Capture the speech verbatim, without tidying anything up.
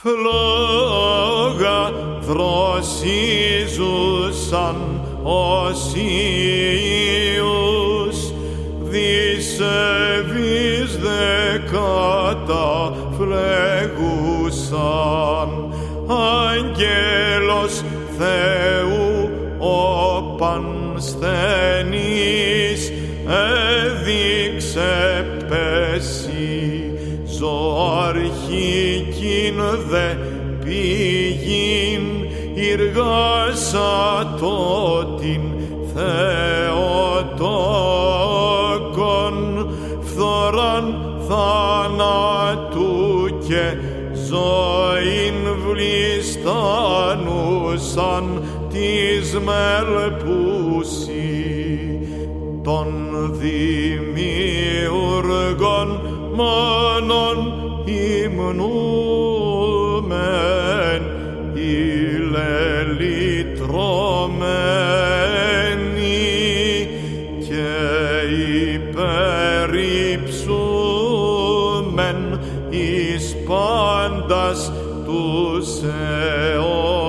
φλόγα δροσίζουσαν οσίους, δισεβείς δεκάτα φλεγούσαν. Άγγελος Θεού ο πανσθενής έδειξε πέσει, ζωαρχικήν δε πηγήν ηργάσατο την Θεοτόκον, φθοράν θανάτου και ζωήν βλιστάνουσαν της μελπούσι, των δημιουργών μόνον υμνούμεν, ηλελυτρωμένοι και υπερυψούμεν εις πάντας τους αιώνας.